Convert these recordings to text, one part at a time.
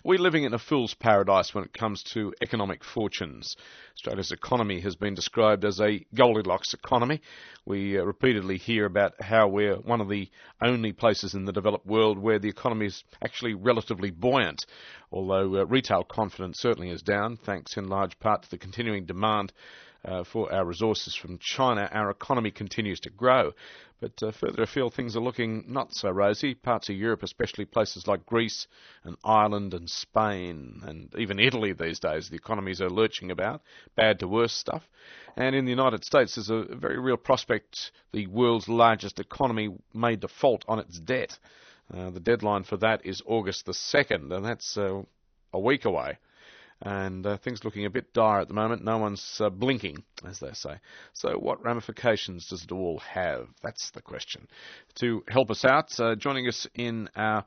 We're living in a fool's paradise when it comes to economic fortunes. Australia's economy has been described as a Goldilocks economy. We repeatedly hear about how we're one of the only places in the developed world where the economy is actually relatively buoyant, although retail confidence certainly is down, thanks in large part to the continuing demand for our resources from China. Our economy continues to grow, but further afield things are looking not so rosy. Parts of Europe, especially places like Greece and Ireland and Spain and even Italy these days, the economies are lurching about, bad to worse stuff. And in the United States, there's a very real prospect the world's largest economy may default on its debt. The deadline for that is August the 2nd, and that's a week away. And things looking a bit dire at the moment. No one's blinking, as they say. So what ramifications does it all have? That's the question. To help us out, joining us in our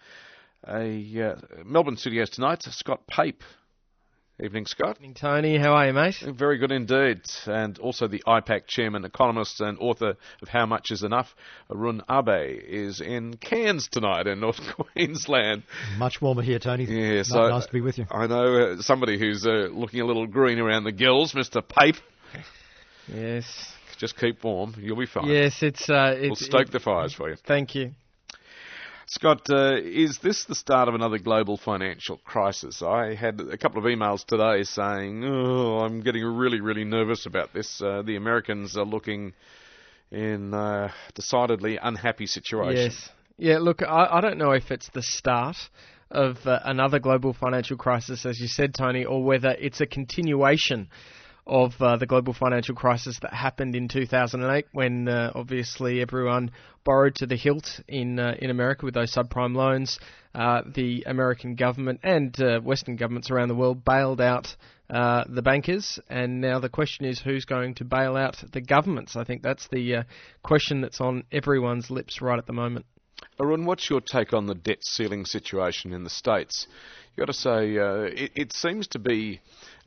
Melbourne studios tonight, Scott Pape. Evening, Scott. Evening, Tony. How are you, mate? Very good indeed. And also the IPAC chairman, economist and author of How Much Is Enough, Arun Abe, is in Cairns tonight in North Queensland. Much warmer here, Tony. Yeah, so nice to be with you. I know somebody who's looking a little green around the gills, Mr. Pape. Yes. Just keep warm. You'll be fine. Yes, we'll stoke the fires for you. Thank you. Scott, is this the start of another global financial crisis? I had a couple of emails today saying, I'm getting really, really nervous about this. The Americans are looking in a decidedly unhappy situation. Yes. Yeah, look, I don't know if it's the start of another global financial crisis, as you said, Tony, or whether it's a continuation of the global financial crisis that happened in 2008 when obviously everyone borrowed to the hilt in America with those subprime loans. The American government and Western governments around the world bailed out the bankers, and now the question is who's going to bail out the governments. I think that's the question that's on everyone's lips right at the moment. Arun, what's your take on the debt ceiling situation in the States? You've got to say it seems to be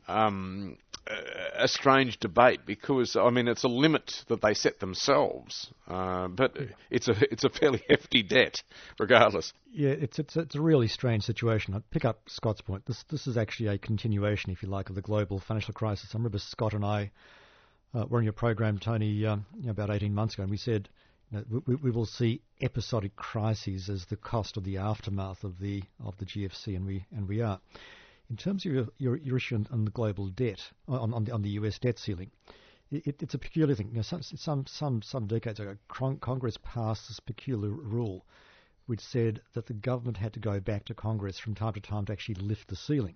a strange debate because, I mean, it's a limit that they set themselves, but it's a fairly hefty debt, regardless. Yeah, it's a really strange situation. I pick up Scott's point. This is actually a continuation, if you like, of the global financial crisis. I remember Scott and I were on your program, Tony, about 18 months ago, and we said we will see episodic crises as the cost of the aftermath of the GFC, and we are. In terms of your issue on the global debt, on the US debt ceiling, it's a peculiar thing. Some decades ago, Congress passed this peculiar rule, which said that the government had to go back to Congress from time to time to actually lift the ceiling.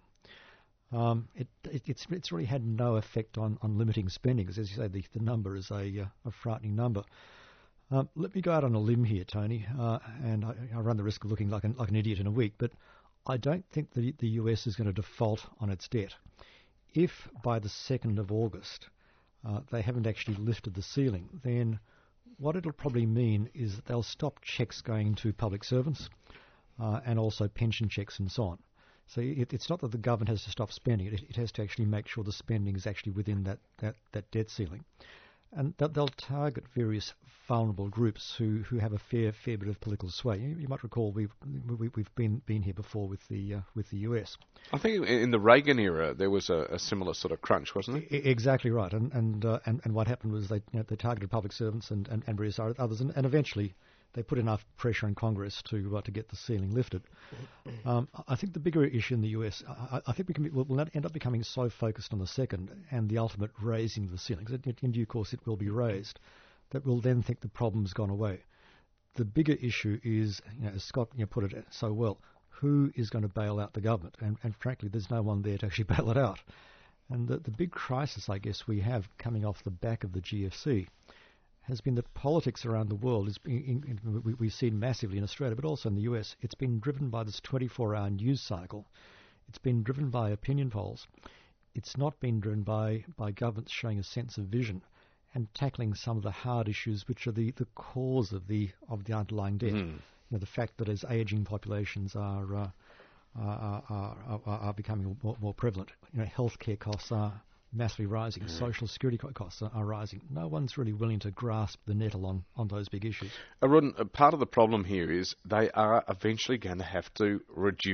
It's really had no effect on limiting spending, because as you say, the number is a frightening number. Let me go out on a limb here, Tony, and I run the risk of looking like an idiot in a week, but I don't think the US is going to default on its debt. If by the 2nd of August they haven't actually lifted the ceiling, then what it'll probably mean is that they'll stop checks going to public servants and also pension checks and so on. So it's not that the government has to stop spending it. It has to actually make sure the spending is actually within that debt ceiling. And that they'll target various vulnerable groups who have a fair bit of political sway. You might recall we've been here before with the US. I think in the Reagan era there was a similar sort of crunch, wasn't it? Exactly right. And what happened was they targeted public servants and various others, and eventually they put enough pressure on Congress to get the ceiling lifted. I think the bigger issue in the US, I think we'll end up becoming so focused on the second and the ultimate raising of the ceiling, because in due course it will be raised, that we'll then think the problem's gone away. The bigger issue is, as Scott put it so well, who is going to bail out the government? And frankly, there's no one there to actually bail it out. And the big crisis, I guess, we have coming off the back of the GFC has been that politics around the world we've seen massively in Australia, but also in the US. It's been driven by this 24-hour news cycle. It's been driven by opinion polls. It's not been driven by governments showing a sense of vision and tackling some of the hard issues, which are the cause of the underlying debt. The fact that as ageing populations are becoming more prevalent, healthcare costs are massively rising. Social security costs are rising. No one's really willing to grasp the nettle on those big issues. Arun, part of the problem here is they are eventually going to have to reduce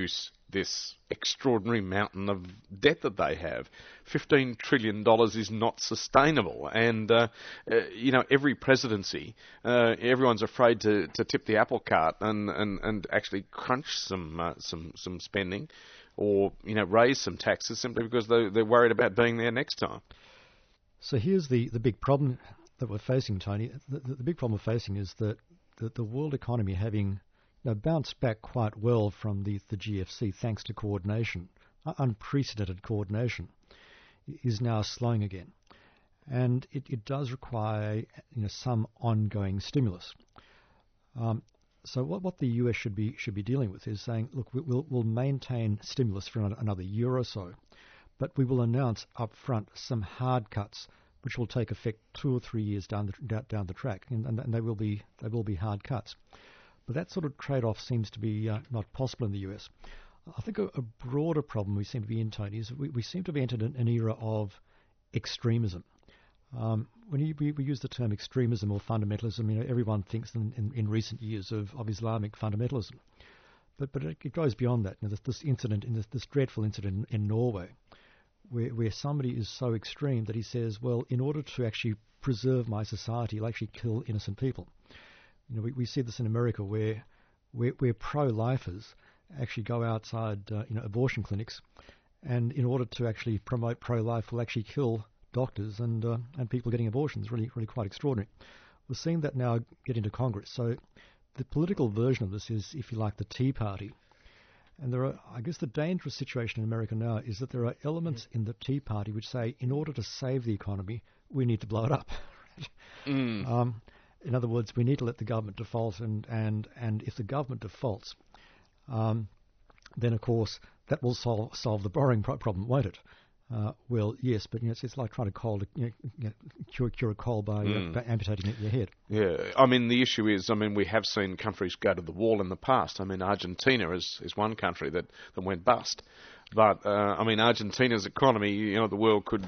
this extraordinary mountain of debt that they have. $15 trillion is not sustainable, and every presidency, everyone's afraid to tip the apple cart and actually crunch some spending, or raise some taxes simply because they're worried about being there next time. So here's the big problem that we're facing, Tony. The big problem we're facing is that the world economy, having bounced back quite well from the GFC thanks to coordination, unprecedented coordination, is now slowing again. And it does require some ongoing stimulus. So what the US should be dealing with is saying, look, we'll maintain stimulus for another year or so, but we will announce up front some hard cuts which will take effect 2 or 3 years down the track, and they will be hard cuts. But that sort of trade-off seems to be not possible in the US. I think a broader problem we seem to be in, Tony, is we seem to have entered an era of extremism. When we use the term extremism or fundamentalism, everyone thinks in recent years of Islamic fundamentalism. But it goes beyond that. This dreadful incident in Norway, where somebody is so extreme that he says, well, in order to actually preserve my society, I'll actually kill innocent people. We see this in America where pro-lifers actually go outside abortion clinics, and in order to actually promote pro-life will actually kill doctors and people getting abortions. Really quite extraordinary. We're seeing that now get into Congress. So the political version of this is, if you like, the Tea Party. And I guess the dangerous situation in America now is that there are elements in the Tea Party which say, in order to save the economy, we need to blow it up. In other words, we need to let the government default, and if the government defaults, then of course that will solve the borrowing problem, won't it? Well, yes, but it's like trying to cure a cold by amputating your head. Yeah, I mean, the issue is, we have seen countries go to the wall in the past. Argentina is one country that went bust. But, Argentina's economy, the world could,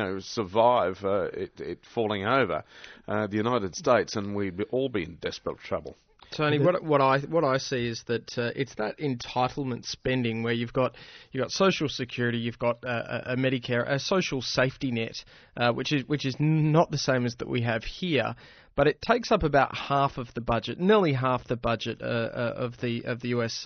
survive it falling over. The United States, and we'd all be in desperate trouble. Tony, what I see is that it's that entitlement spending where you've got Social Security, you've got a Medicare, a social safety net, which is not the same as that we have here, but it takes up about half of the budget, nearly half the budget of the US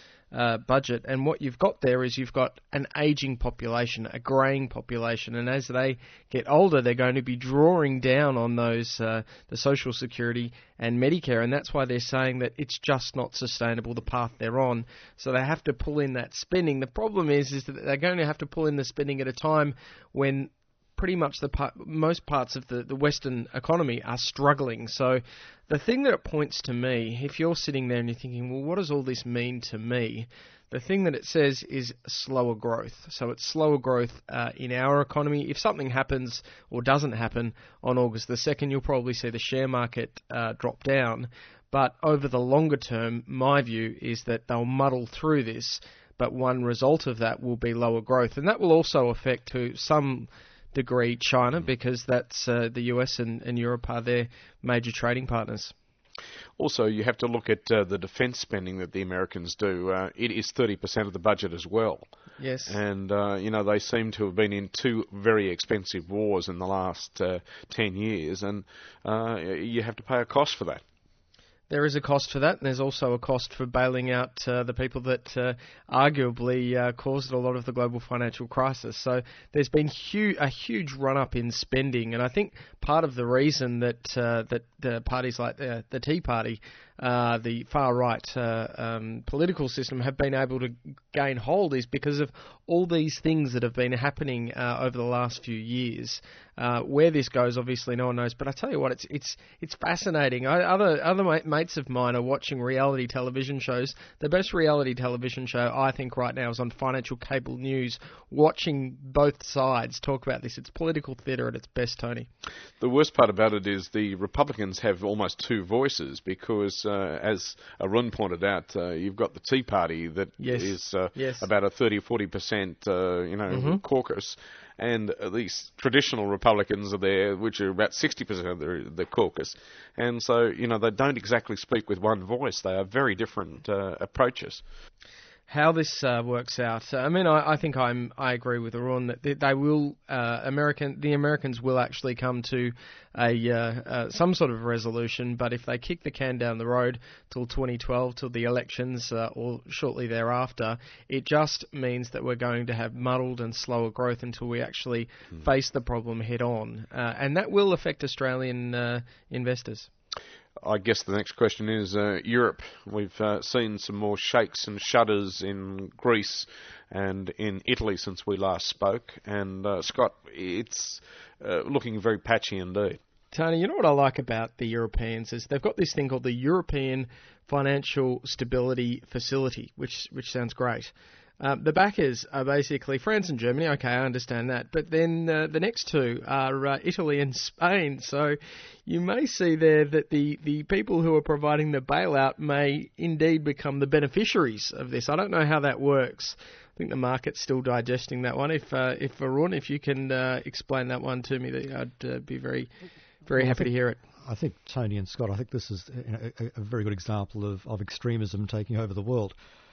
budget. And what you've got there is you've got an aging population, a greying population, and as they get older, they're going to be drawing down on those the Social Security and Medicare, and that's why they're saying that it's just not sustainable, the path they're on. So they have to pull in that spending. The problem is that they're going to have to pull in the spending at a time when pretty much most parts of the Western economy are struggling. So the thing that it points to me, if you're sitting there and you're thinking, well, what does all this mean to me? The thing that it says is slower growth. So it's slower growth in our economy. If something happens or doesn't happen on August the 2nd, you'll probably see the share market drop down. But over the longer term, my view is that they'll muddle through this, but one result of that will be lower growth. And that will also affect to some degree China, because that's the US and Europe are their major trading partners. Also, you have to look at the defence spending that the Americans do. It is 30% of the budget as well. Yes. And, they seem to have been in 2 very expensive wars in the last 10 years, and you have to pay a cost for that. There is a cost for that, and there's also a cost for bailing out the people that arguably caused a lot of the global financial crisis. So there's been a huge run-up in spending, and I think part of the reason that the parties like the Tea Party, the far-right political system, have been able to gain hold is because of all these things that have been happening over the last few years. Where this goes, obviously, no one knows. But I tell you what, it's fascinating. Other mates of mine are watching reality television shows. The best reality television show, I think, right now is on Financial Cable News, watching both sides talk about this. It's political theatre at its best, Tony. The worst part about it is the Republicans have almost 2 voices because, as Arun pointed out, you've got the Tea Party that is about a 30-40% caucus, and these traditional Republicans are there, which are about 60% of the caucus. And so, they don't exactly speak with one voice. They are very different approaches. how this works out. I mean, I think I agree with Arun that they will the Americans will actually come to some sort of resolution. But if they kick the can down the road till 2012, till the elections or shortly thereafter, it just means that we're going to have muddled and slower growth until we actually face the problem head on, and that will affect Australian investors. I guess the next question is Europe. We've seen some more shakes and shudders in Greece and in Italy since we last spoke. And Scott, it's looking very patchy indeed. Tony, you know what I like about the Europeans is they've got this thing called the European Financial Stability Facility, which sounds great. The backers are basically France and Germany. Okay, I understand that. But then the next two are Italy and Spain. So you may see there that the people who are providing the bailout may indeed become the beneficiaries of this. I don't know how that works. I think the market's still digesting that one. If Arun, if you can explain that one to me, I'd be very, very happy to hear it. I think, Tony and Scott, I think this is a very good example of extremism taking over the world.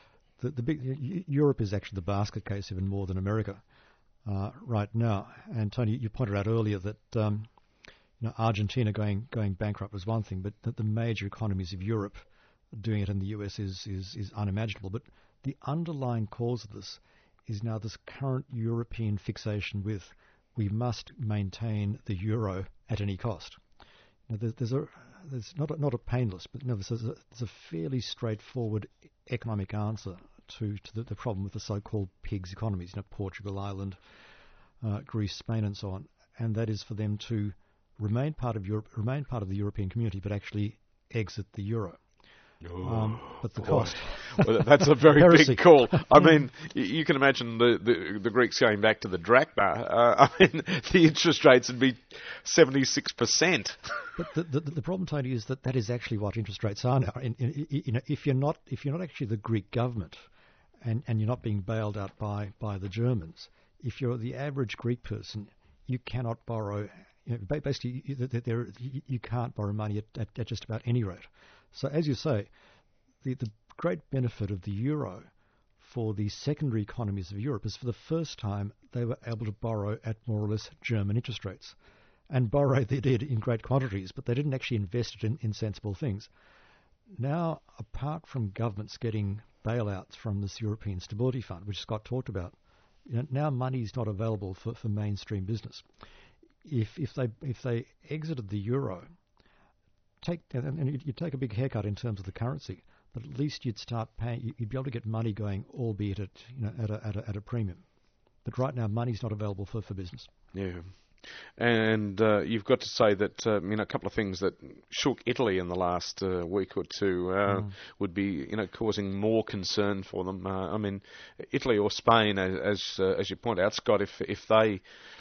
Europe is actually the basket case even more than America right now. And Tony, you pointed out earlier that Argentina going bankrupt was one thing, but that the major economies of Europe doing it in the US is unimaginable. But the underlying cause of this is now this current European fixation with we must maintain the euro at any cost. Now, there's not a painless, but there's a fairly straightforward economic answer to the problem with the so-called pigs economies, Portugal, Ireland, Greece, Spain, and so on, and that is for them to remain part of Europe, remain part of the European community, but actually exit the euro. But the cost. Well, that's a very big call. I mean, you can imagine the Greeks going back to the drachma. I mean, the interest rates would be 76%. But the problem, Tony, is that is actually what interest rates are now. If you're not actually the Greek government, and you're not being bailed out by the Germans, if you're the average Greek person, you cannot borrow. Basically, you can't borrow money at just about any rate. So, as you say, the great benefit of the euro for the secondary economies of Europe is for the first time they were able to borrow at more or less German interest rates. And borrow they did in great quantities, but they didn't actually invest it in sensible things. Now, apart from governments getting bailouts from this European Stability Fund, which Scott talked about, now money is not available for mainstream business. If they exited the euro, you'd take a big haircut in terms of the currency, but at least you'd start paying. You'd be able to get money going, albeit at a premium. But right now, money's not available for business. Yeah. And you've got to say that a couple of things that shook Italy in the last week or two would be causing more concern for them. I mean, Italy or Spain, as you point out, Scott, if they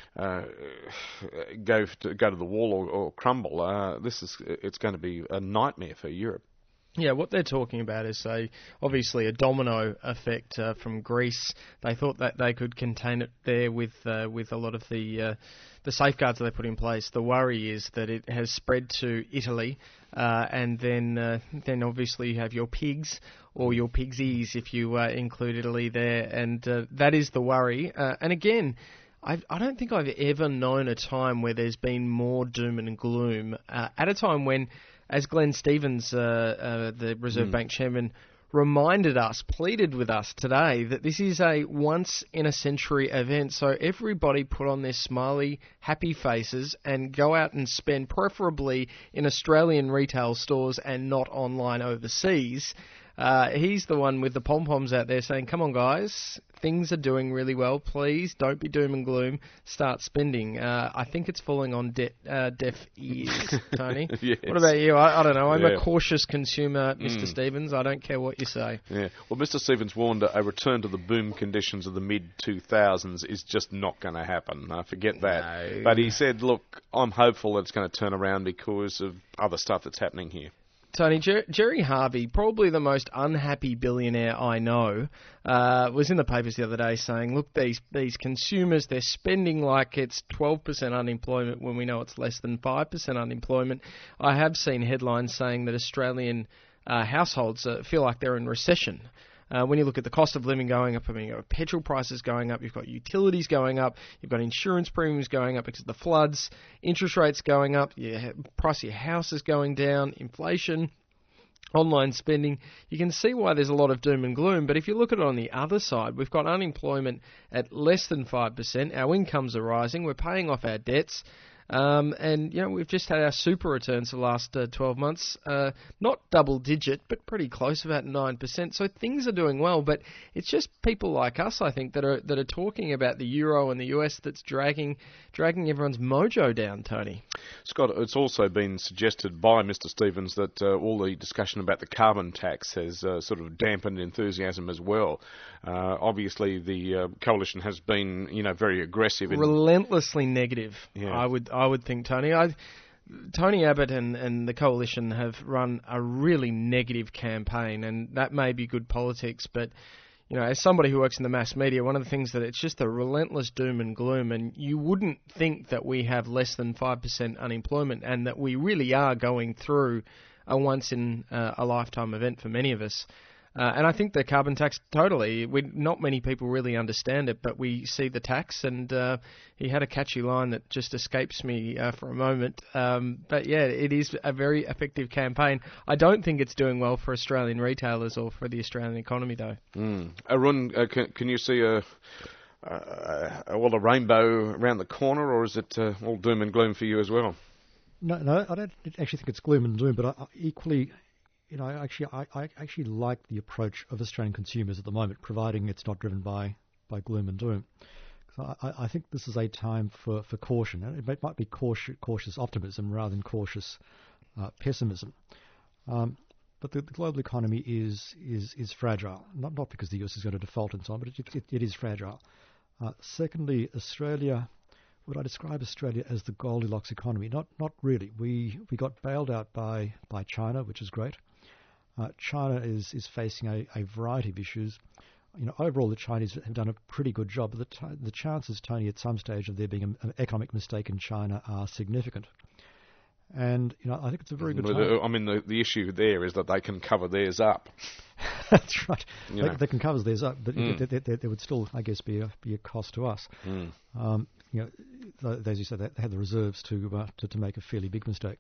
go to the wall or crumble, it's going to be a nightmare for Europe. Yeah, what they're talking about is obviously a domino effect from Greece. They thought that they could contain it there with a lot of the safeguards that they put in place. The worry is that it has spread to Italy, and then obviously you have your pigs or your pigsies if you include Italy there, and that is the worry. And again, I don't think I've ever known a time where there's been more doom and gloom at a time when, as Glenn Stevens, the Reserve Bank chairman, pleaded with us today that this is a once-in-a-century event. So everybody put on their smiley, happy faces and go out and spend, preferably in Australian retail stores and not online overseas. He's the one with the pom-poms out there saying, come on, guys, things are doing really well. Please don't be doom and gloom. Start spending. I think it's falling on deaf ears, Tony. Yes. What about you? I don't know. I'm a cautious consumer, Mr. Stevens. I don't care what you say. Yeah. Well, Mr. Stevens warned a return to the boom conditions of the mid-2000s is just not going to happen. Forget that. No. But he said, look, I'm hopeful that it's going to turn around because of other stuff that's happening here. Tony, Jerry Harvey, probably the most unhappy billionaire I know, was in the papers the other day saying, look, these consumers, they're spending like it's 12% unemployment when we know it's less than 5% unemployment. I have seen headlines saying that Australian households feel like they're in recession. When you look at the cost of living going up, I mean, you've got petrol prices going up, you've got utilities going up, you've got insurance premiums going up because of the floods, interest rates going up, price of your house is going down, inflation, online spending. You can see why there's a lot of doom and gloom, but if you look at it on the other side, we've got unemployment at less than 5%, our incomes are rising, we're paying off our debts, and we've just had our super returns for the last 12 months, not double digit, but pretty close, about 9%. So things are doing well, but it's just people like us, I think, that are talking about the euro and the US that's dragging everyone's mojo down, Tony. Scott, it's also been suggested by Mr. Stevens that all the discussion about the carbon tax has sort of dampened enthusiasm as well. Obviously, the coalition has been, very aggressive, relentlessly negative. Yeah. I would think, Tony. Tony Abbott and the coalition have run a really negative campaign, and that may be good politics, but as somebody who works in the mass media, one of the things that it's just a relentless doom and gloom, and you wouldn't think that we have less than 5% unemployment and that we really are going through a once-in-a-lifetime event for many of us. And I think the carbon tax, totally, not many people really understand it, but we see the tax, and he had a catchy line that just escapes me for a moment. But yeah, it is a very effective campaign. I don't think it's doing well for Australian retailers or for the Australian economy, though. Arun, can you see a rainbow around the corner, or is it all doom and gloom for you as well? No, I don't actually think it's gloom and doom, but equally... I actually like the approach of Australian consumers at the moment, providing it's not driven by gloom and doom. So I think this is a time for caution. It might be cautious optimism rather than cautious pessimism. But the global economy is fragile, not because the US is going to default and so on, but it is fragile. Secondly, Australia. Would I describe Australia as the Goldilocks economy? Not really. We got bailed out by China, which is great. China is facing a variety of issues. Overall, the Chinese have done a pretty good job. But the chances, Tony, at some stage of there being an economic mistake in China are significant. And I think it's a very good time. I mean, the issue there is that they can cover theirs up. That's right. They can cover theirs up, but there would still, I guess, be a cost to us. As you said, they had the reserves to make a fairly big mistake.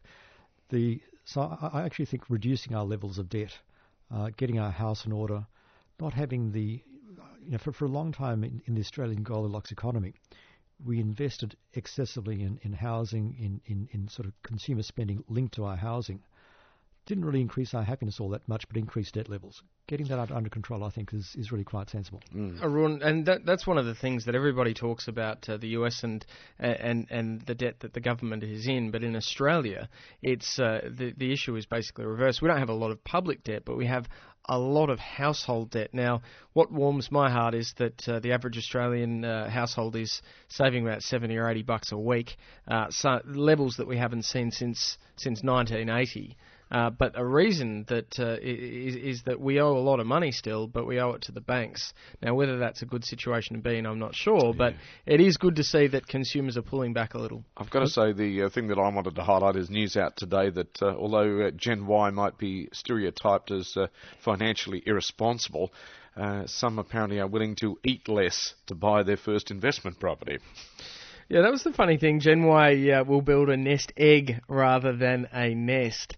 So I actually think reducing our levels of debt, getting our house in order, not having for a long time in the Australian Goldilocks economy, we invested excessively in housing, in sort of consumer spending linked to our housing. Didn't really increase our happiness all that much, but increased debt levels. Getting that under control, I think, is really quite sensible. Arun, and that's one of the things that everybody talks about, the US and the debt that the government is in. But in Australia, it's the issue is basically reversed. We don't have a lot of public debt, but we have a lot of household debt. Now, what warms my heart is that the average Australian household is saving about $70 or $80 a week, so levels that we haven't seen since 1980. But a reason that is that we owe a lot of money still, but we owe it to the banks. Now, whether that's a good situation to be in, I'm not sure, but it is good to see that consumers are pulling back a little. I've got to say the thing that I wanted to highlight is news out today that although Gen Y might be stereotyped as financially irresponsible, some apparently are willing to eat less to buy their first investment property. Yeah, that was the funny thing. Gen Y will build a nest egg rather than a nest.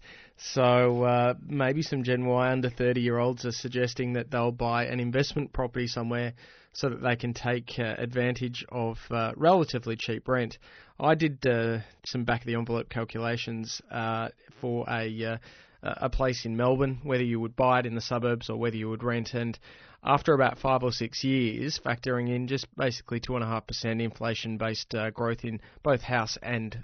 So maybe some Gen Y under 30-year-olds are suggesting that they'll buy an investment property somewhere so that they can take advantage of relatively cheap rent. I did some back-of-the-envelope calculations for a place in Melbourne, whether you would buy it in the suburbs or whether you would rent, and after about 5 or 6 years, factoring in just basically 2.5% inflation-based growth in both house and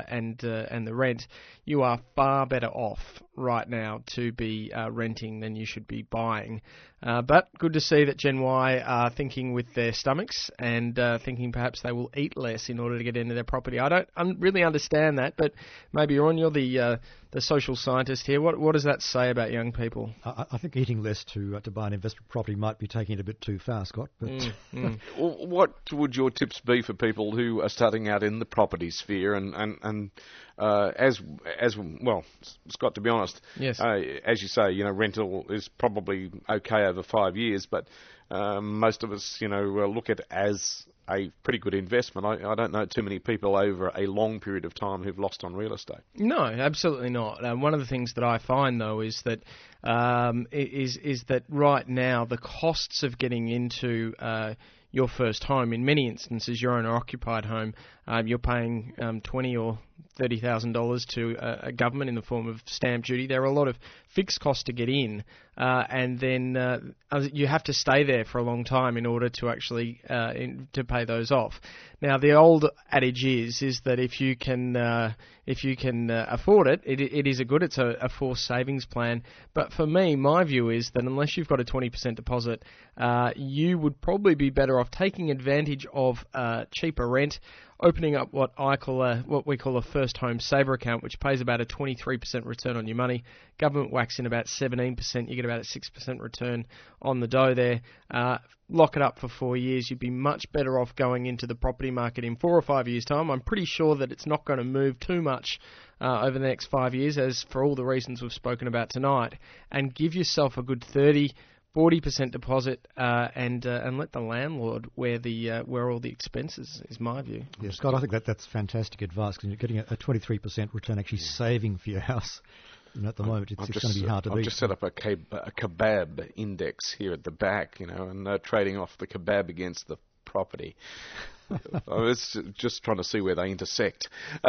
the rent, you are far better off right now to be renting than you should be buying. But good to see that Gen Y are thinking with their stomachs and thinking perhaps they will eat less in order to get into their property. I don't really understand that, but maybe you're the social scientist here. What does that say about young people? I think eating less to buy an investment property might might be taking it a bit too far, Scott. But what would your tips be for people who are starting out in the property sphere and as well, Scott, to be honest, yes, as you say, rental is probably okay over 5 years, but most of us, look at it as a pretty good investment. I don't know too many people over a long period of time who've lost on real estate. No, absolutely not. One of the things that I find, though, is that is that right now the costs of getting into your first home, in many instances, your owner-occupied home, you're paying $20,000 or $30,000 to a government in the form of stamp duty. There are a lot of fixed costs to get in, and then you have to stay there for a long time in order to actually to pay those off. Now, the old adage is that if you can afford it, it is it's a forced savings plan. But for me, my view is that unless you've got a 20% deposit, you would probably be better off taking advantage of cheaper rent, opening up what we call a first home saver account, which pays about a 23% return on your money. Government whacks in about 17%. You get about a 6% return on the dough there. Lock it up for 4 years. You'd be much better off going into the property market in 4 or 5 years' time. I'm pretty sure that it's not going to move too much over the next 5 years, as for all the reasons we've spoken about tonight, and give yourself a good 40% deposit, and let the landlord where all the expenses is my view. Yeah, Scott, I think that's fantastic advice, because you're getting a 23% return actually saving for your house. And at the moment, it's going to be hard to beat. I've just set up a kebab index here at the back, and trading off the kebab against the property. I was just trying to see where they intersect.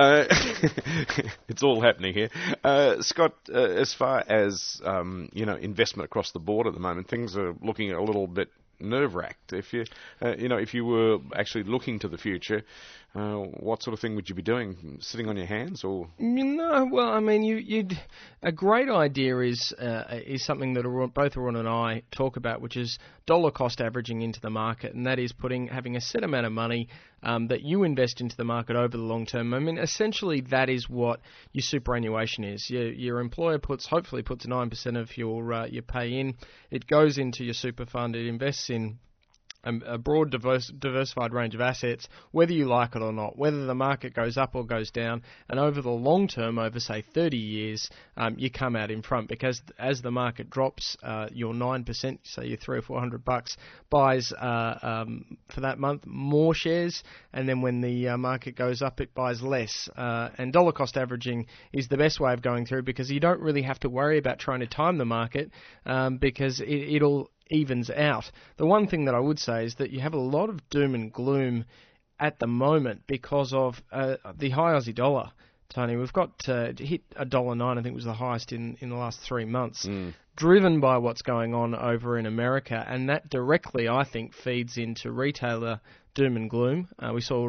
It's all happening here. Scott, as far as investment across the board at the moment, things are looking a little bit nerve-wracked. If you were actually looking to the future, what sort of thing would you be doing? Sitting on your hands, or? No, well, I mean, a great idea is something that both Ron and I talk about, which is dollar cost averaging into the market, and that is having a set amount of money that you invest into the market over the long term. I mean, essentially, that is what your superannuation is. Your employer hopefully puts 9% of your pay in. It goes into your super fund. It invests in a broad, diversified range of assets, whether you like it or not, whether the market goes up or goes down, and over the long term, over say 30 years, you come out in front, because as the market drops, your 9%, say your $300 or $400, buys for that month more shares, and then when the market goes up, it buys less. And dollar cost averaging is the best way of going through, because you don't really have to worry about trying to time the market, because it'll evens out. The one thing that I would say is that you have a lot of doom and gloom at the moment because of the high Aussie dollar. Tony, we've got hit $1.09, I think was the highest in the last 3 months, driven by what's going on over in America, and that directly, I think, feeds into retailer doom and gloom. We saw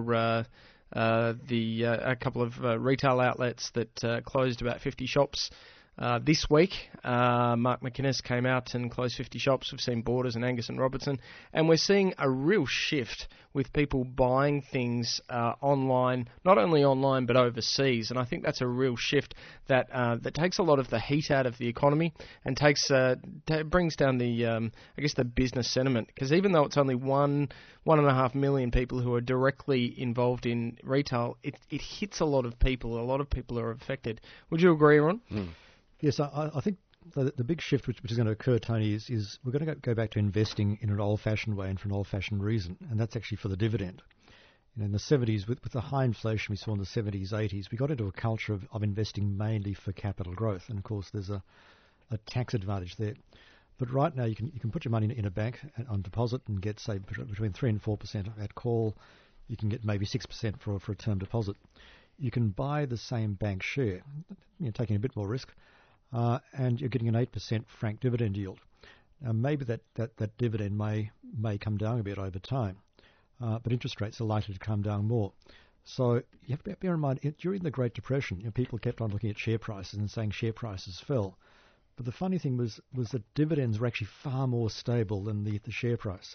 a couple of retail outlets that closed about 50 shops this week. Mark McInnes came out and closed 50 shops. We've seen Borders and Angus and Robertson, and we're seeing a real shift with people buying things online, not only online but overseas. And I think that's a real shift that takes a lot of the heat out of the economy and brings down the business sentiment. Because even though it's only 1.5 million people who are directly involved in retail, it hits a lot of people. A lot of people are affected. Would you agree, Ron? Yes, I think the big shift which is going to occur, Tony, is we're going to go back to investing in an old-fashioned way and for an old-fashioned reason, and that's actually for the dividend. In the 70s, with the high inflation we saw in the 70s, 80s, we got into a culture of investing mainly for capital growth, and of course there's a tax advantage there. But right now you can put your money in a bank on deposit and get, say, between 3 and 4% at call. You can get maybe 6% for a term deposit. You can buy the same bank share, taking a bit more risk, and you're getting an 8% franked dividend yield. Now, maybe that dividend may come down a bit over time, but interest rates are likely to come down more. So you have to bear in mind, during the Great Depression, people kept on looking at share prices and saying share prices fell. But the funny thing was that dividends were actually far more stable than the share price.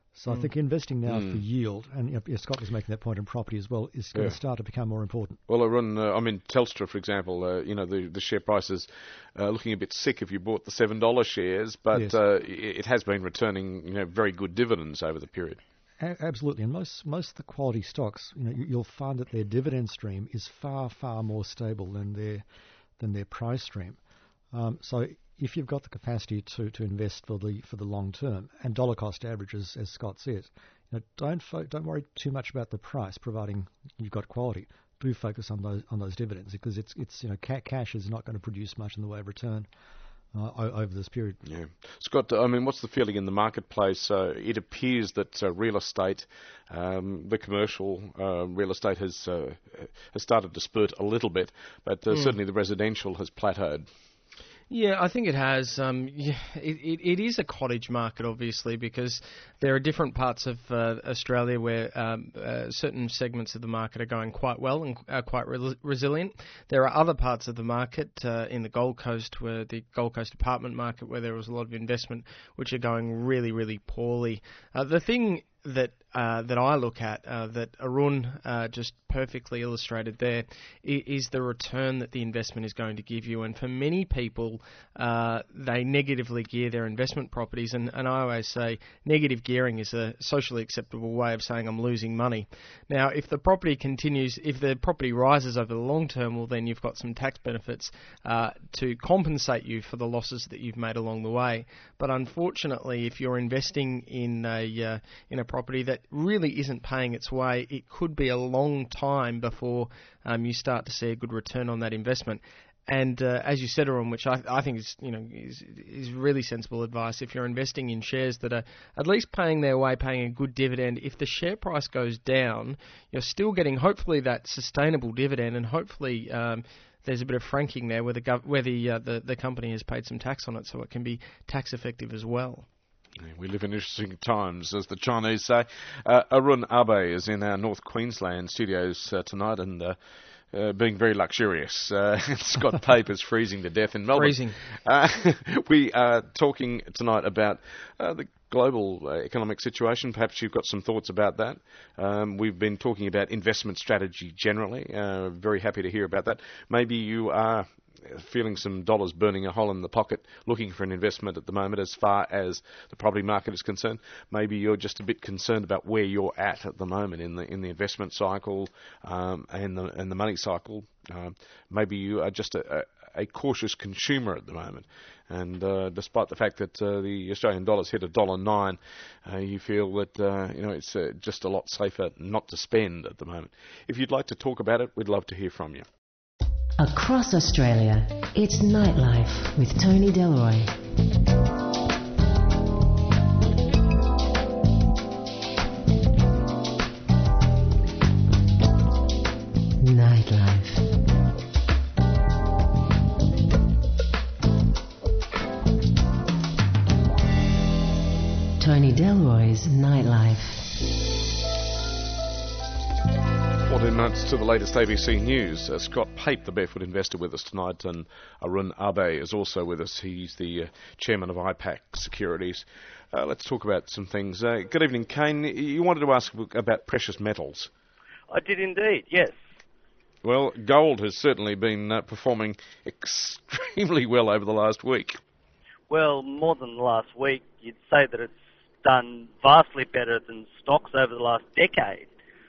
So I think investing now for yield, and Scott was making that point in property as well, is going to start to become more important. Well, Telstra, for example, the share price is looking a bit sick if you bought the $7 shares, but Yes. It has been returning very good dividends over the period. Absolutely, and most of the quality stocks, you'll find that their dividend stream is far more stable than their price stream. So if you've got the capacity to invest for the long term and dollar cost averages, as Scott says, don't worry too much about the price, providing you've got quality. Do focus on those dividends, because it's cash is not going to produce much in the way of return over this period. Yeah, Scott. What's the feeling in the marketplace? It appears that real estate, the commercial real estate, has started to spurt a little bit, but certainly the residential has plateaued. Yeah, I think it has. It is a cottage market, obviously, because there are different parts of Australia where certain segments of the market are going quite well and are quite resilient. There are other parts of the market in the Gold Coast, where the Gold Coast apartment market, where there was a lot of investment, which are going really, really poorly. The thing that I look at, that Arun just perfectly illustrated there, is the return that the investment is going to give you. And for many people, they negatively gear their investment properties. And I always say negative gearing is a socially acceptable way of saying I'm losing money. Now, if the property rises over the long term, well, then you've got some tax benefits to compensate you for the losses that you've made along the way. But unfortunately, if you're investing in a property that really isn't paying its way, it could be a long time before you start to see a good return on that investment. And as you said, Arun, which I think is really sensible advice, if you're investing in shares that are at least paying their way, paying a good dividend, if the share price goes down, you're still getting hopefully that sustainable dividend, and hopefully there's a bit of franking there where the company has paid some tax on it, so it can be tax effective as well. We live in interesting times, as the Chinese say. Arun Abe is in our North Queensland studios tonight, and being very luxurious. Scott Pape is freezing to death in Melbourne. Freezing. We are talking tonight about the global economic situation. Perhaps you've got some thoughts about that. We've been talking about investment strategy generally. Very happy to hear about that. Maybe you are feeling some dollars burning a hole in the pocket, looking for an investment at the moment as far as the property market is concerned. Maybe you're just a bit concerned about where you're at the moment in the investment cycle and the money cycle. Maybe you are just a cautious consumer at the moment, and despite the fact that the Australian dollar's hit $1.09, you feel that it's just a lot safer not to spend at the moment. If you'd like to talk about it, we'd love to hear from you. Across Australia, it's Nightlife with Tony Delroy. Nightlife. Tony Delroy's Nightlife. 14 minutes to the latest ABC News. Scott Pape, the Barefoot Investor, with us tonight, and Arun Abe is also with us. He's the chairman of IPAC Securities. Let's talk about some things. Good evening, Kane. You wanted to ask about precious metals. I did indeed, yes. Well, gold has certainly been performing extremely well over the last week. Well, more than the last week, you'd say that it's done vastly better than stocks over the last decade.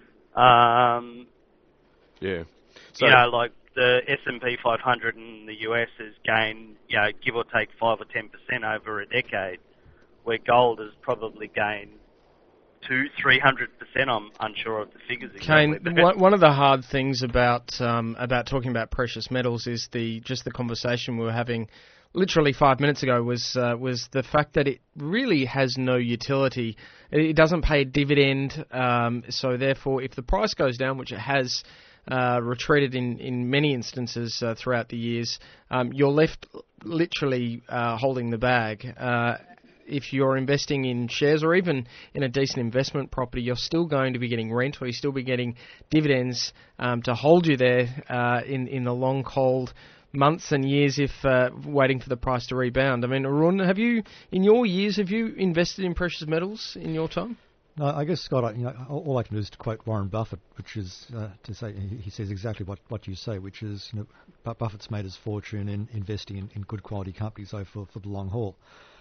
Yeah. So, like the S&P 500 in the US has gained, give or take 5 or 10% over a decade, where gold has probably gained 200-300%. I'm unsure of the figures exactly. Kane, one of the hard things about talking about precious metals is the conversation we were having literally 5 minutes ago was the fact that it really has no utility. It doesn't pay a dividend, so therefore if the price goes down, which it has retreated in many instances throughout the years, you're left literally holding the bag. If you're investing in shares or even in a decent investment property, you're still going to be getting rent, or you'll still be getting dividends to hold you there in the long, cold months and years if waiting for the price to rebound. I mean, Arun, in your years, have you invested in precious metals in your time? No, I guess, Scott, all I can do is to quote Warren Buffett, which is to say he says exactly what you say, which is Buffett's made his fortune in investing in good quality companies for the long haul.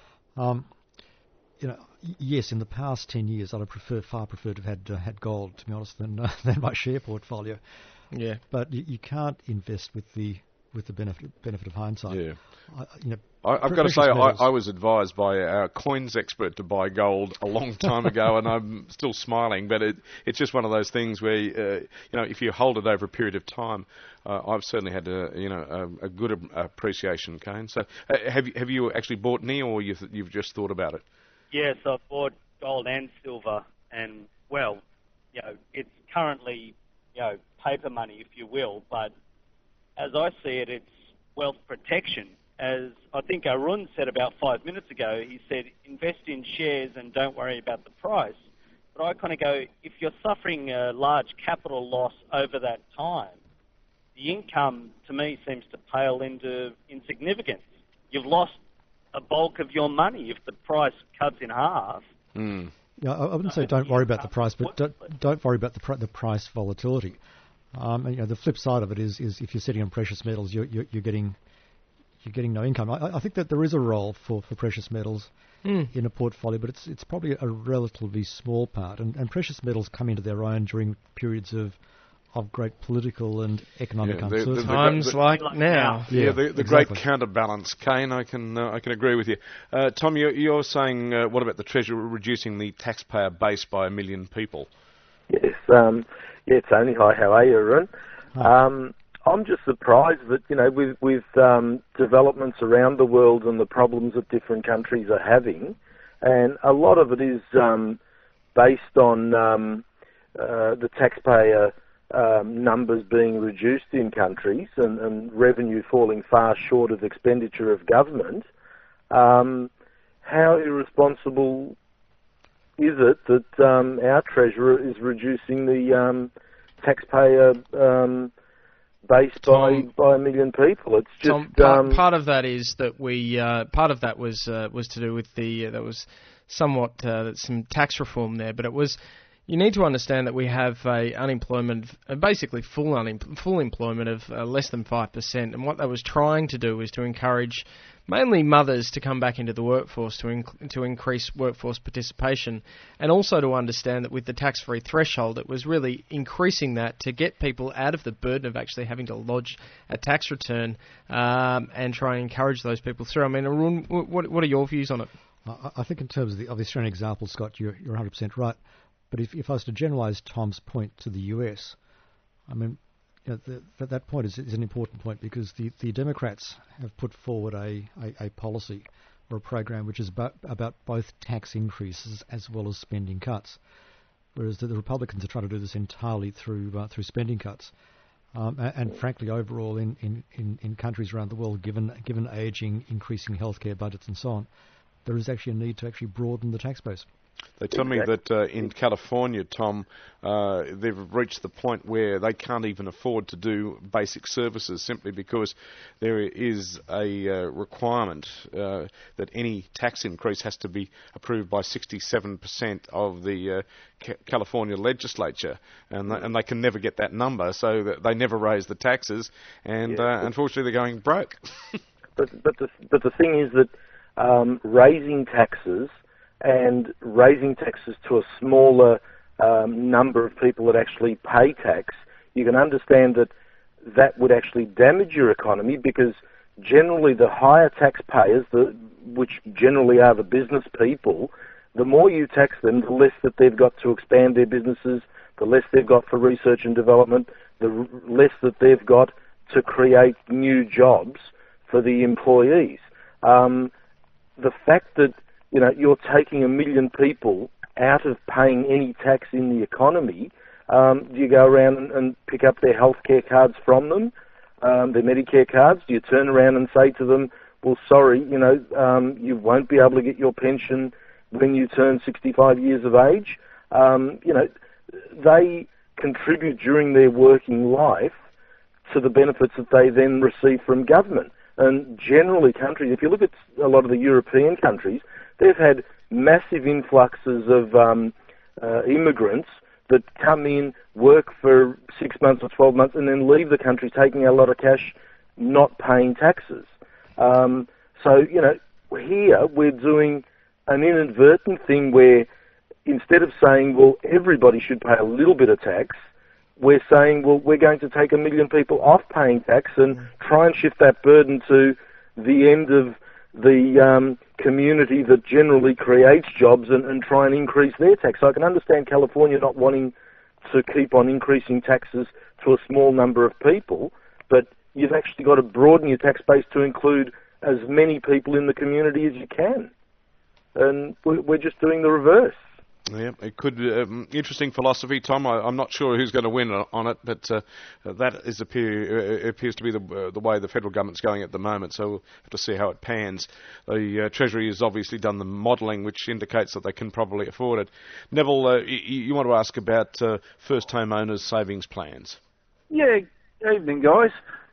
Yes, in the past 10 years, I'd have far preferred to have had gold, to be honest, than my share portfolio. Yeah, but you can't invest with the benefit of hindsight. Yeah. I've got to say, I was advised by our coins expert to buy gold a long time ago, and I'm still smiling. But it's just one of those things where if you hold it over a period of time, I've certainly had a good appreciation, Kane. So have you actually bought any, or you've just thought about it? Yes, I've bought gold and silver, and it's currently paper money, if you will, but as I see it, it's wealth protection. As I think Arun said about 5 minutes ago, he said, invest in shares and don't worry about the price. But I kind of go, if you're suffering a large capital loss over that time, the income, to me, seems to pale into insignificance. You've lost a bulk of your money if the price cuts in half. Mm. Yeah, I wouldn't say don't worry about the price, but don't worry about the price volatility. The flip side of it is if you're sitting on precious metals, you're getting no income. I think that there is a role for precious metals in a portfolio, but it's probably a relatively small part. And precious metals come into their own during periods of great political and economic uncertainty. Times like now. Yeah, the great counterbalance, Kane. I can agree with you. Tom, you're saying what about the Treasury reducing the taxpayer base by 1 million people? Yes, Tony. Hi, how are you, Arun? I'm just surprised that with developments around the world and the problems that different countries are having, and a lot of it is based on the taxpayer numbers being reduced in countries and revenue falling far short of expenditure of government. How irresponsible is it that our Treasurer is reducing the taxpayer base by 1 million people? It's just part of that is that part of that was to do with there was somewhat some tax reform there, but it was. You need to understand that we have basically full employment of less than 5%, and what that was trying to do was to encourage mainly mothers to come back into the workforce to increase workforce participation, and also to understand that with the tax-free threshold, it was really increasing that to get people out of the burden of actually having to lodge a tax return and try and encourage those people through. I mean, Arun, what are your views on it? I think in terms of the Australian example, Scott, you're 100% right. But if I was to generalise Tom's point to the US, I mean, that point is an important point because the Democrats have put forward a policy or a program which is about both tax increases as well as spending cuts, whereas the Republicans are trying to do this entirely through spending cuts. And frankly, overall, in countries around the world, given ageing, increasing healthcare budgets and so on, there is actually a need to actually broaden the tax base. They tell me that in California, Tom, they've reached the point where they can't even afford to do basic services simply because there is a requirement that any tax increase has to be approved by 67% of the California legislature, and they can never get that number, so that they never raise the taxes, and unfortunately they're going broke. but the thing is that raising taxes to a smaller number of people that actually pay tax, you can understand that would actually damage your economy because generally the higher taxpayers, which generally are the business people, the more you tax them, the less that they've got to expand their businesses, the less they've got for research and development, the less that they've got to create new jobs for the employees. The fact that you're taking 1 million people out of paying any tax in the economy. Do you go around and pick up their healthcare cards from them, their Medicare cards? Do you turn around and say to them, well, sorry, you won't be able to get your pension when you turn 65 years of age? They contribute during their working life to the benefits that they then receive from government. And generally countries, if you look at a lot of the European countries, they've had massive influxes of immigrants that come in, work for 6 months or 12 months, and then leave the country taking a lot of cash, not paying taxes. So, here we're doing an inadvertent thing where instead of saying, well, everybody should pay a little bit of tax, we're saying, well, we're going to take 1 million people off paying tax and try and shift that burden to the end of the community that generally creates jobs and try and increase their tax. So I can understand California not wanting to keep on increasing taxes to a small number of people, but you've actually got to broaden your tax base to include as many people in the community as you can. And we're just doing the reverse. Yeah, it could be interesting philosophy, Tom. I'm not sure who's going to win on it, but that appears to be the way the federal government's going at the moment, so we'll have to see how it pans. The Treasury has obviously done the modelling, which indicates that they can probably afford it. Neville, you want to ask about first home owners' savings plans? Yeah, evening, guys.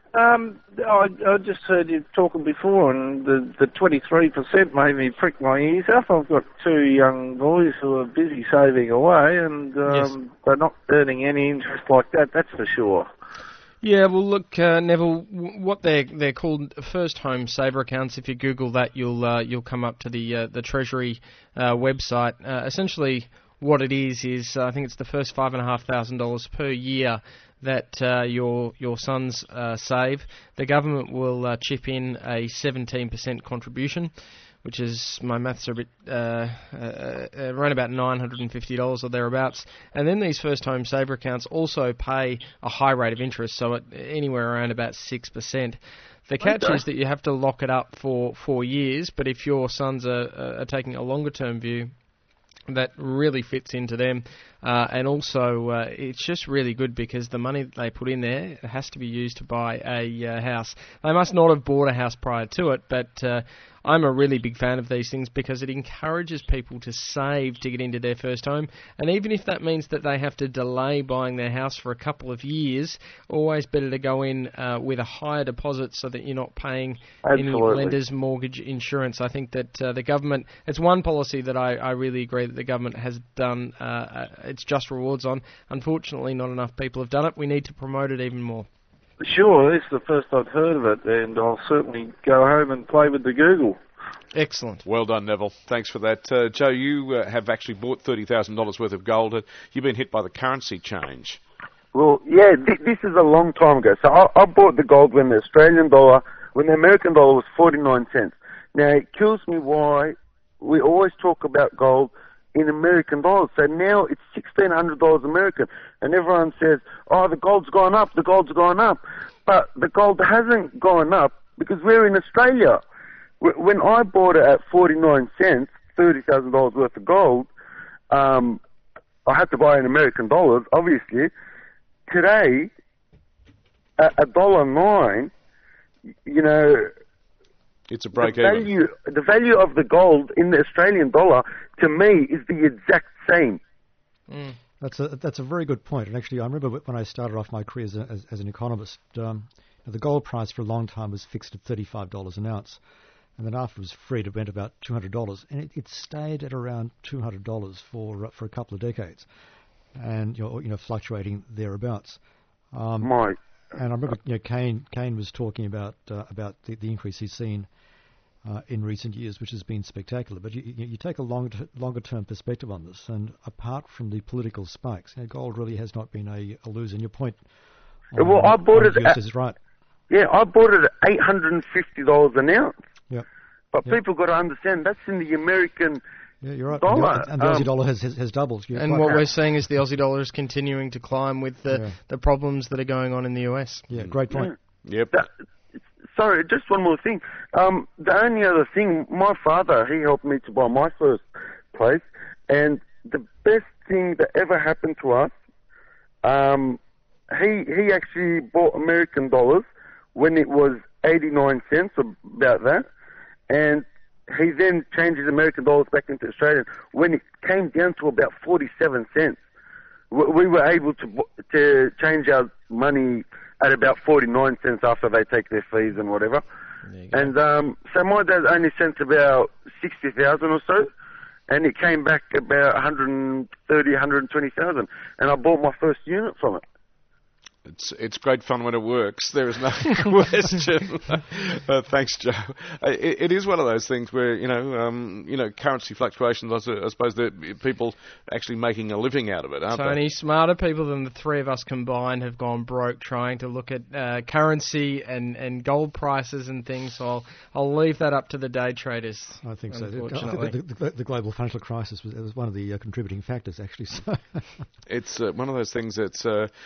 I just heard you talking before, and the 23% made me prick my ears up. I've got two young boys who are busy saving away, and they're not earning any interest like that, that's for sure. Yeah, well, look, Neville, what they're called first home saver accounts. If you Google that, you'll come up to the Treasury website. Essentially, what it is I think it's the first $5,500 per year that your sons save. The government will chip in a 17% contribution, which is, my maths are a bit, around about $950 or thereabouts. And then these first home saver accounts also pay a high rate of interest, so anywhere around about 6%. The catch is that you have to lock it up for 4 years, but if your sons are taking a longer term view, that really fits into them, and also it's just really good because the money that they put in there has to be used to buy a house. They must not have bought a house prior to it, but I'm a really big fan of these things because it encourages people to save to get into their first home, and even if that means that they have to delay buying their house for a couple of years, always better to go in with a higher deposit so that you're not paying any lender's mortgage insurance. I think that the government, it's one policy that I really agree that the government has done its just rewards on. Unfortunately, not enough people have done it. We need to promote it even more. Sure, this is the first I've heard of it, and I'll certainly go home and play with the Google. Excellent. Well done, Neville. Thanks for that. Joe, you have actually bought $30,000 worth of gold. You've been hit by the currency change. Well, yeah, this is a long time ago. So I bought the gold when the American dollar was 49 cents. Now, it kills me why we always talk about gold in American dollars. So now it's $1,600 American. And everyone says, oh, the gold's gone up. But the gold hasn't gone up because we're in Australia. When I bought it at 49 cents, $30,000 worth of gold, I had to buy in American dollars, obviously. Today, at $1.09, it's a break even. The value of the gold in the Australian dollar, to me, is the exact same. Mm. That's a very good point. And actually, I remember when I started off my career as an economist, the gold price for a long time was fixed at $35 an ounce. And then after it was freed, it went about $200. And it stayed at around $200 for a couple of decades. And, fluctuating thereabouts. And I remember, Kane was talking about the increase he's seen in recent years, which has been spectacular. But you take a longer term perspective on this, and apart from the political spikes, gold really has not been a loser. And your point, I bought it is right. Yeah, I bought it at $850 an ounce. Yeah, but people got to understand that's in the American. Yeah, you're right. Dollar. And the Aussie dollar has doubled. And what we're seeing is the Aussie dollar is continuing to climb with the problems that are going on in the US. Yeah, great point. Yeah. Yep. Sorry, just one more thing. The only other thing, my father, he helped me to buy my first place, and the best thing that ever happened to us, he actually bought American dollars when it was 89 cents, about that, and he then changed his American dollars back into Australian. When it came down to about 47 cents, we were able to change our money at about 49 cents after they take their fees and whatever. And so my dad only sent about 60,000 or so, and it came back about 130, 120,000, and I bought my first unit from it. It's great fun when it works. There is no question. Thanks, Joe. It is one of those things where currency fluctuations. I suppose that people actually making a living out of it, aren't Tony, they? smarter people than the three of us combined have gone broke trying to look at currency and gold prices and things. So I'll leave that up to the day traders. I think so. Unfortunately, the global financial crisis was one of the contributing factors, actually. So it's one of those things that's.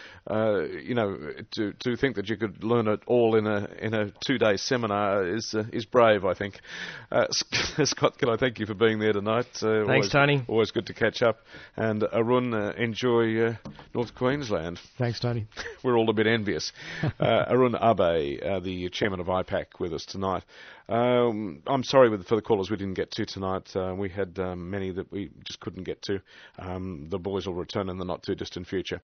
To think that you could learn it all in a 2-day seminar is brave, I think. Scott, can I thank you for being there tonight? Thanks, Tony. Always good to catch up. And Arun, enjoy North Queensland. Thanks, Tony. We're all a bit envious. Arun Abe, the chairman of IPAC, with us tonight. I'm sorry for the callers we didn't get to tonight. We had many that we just couldn't get to. The boys will return in the not too distant future.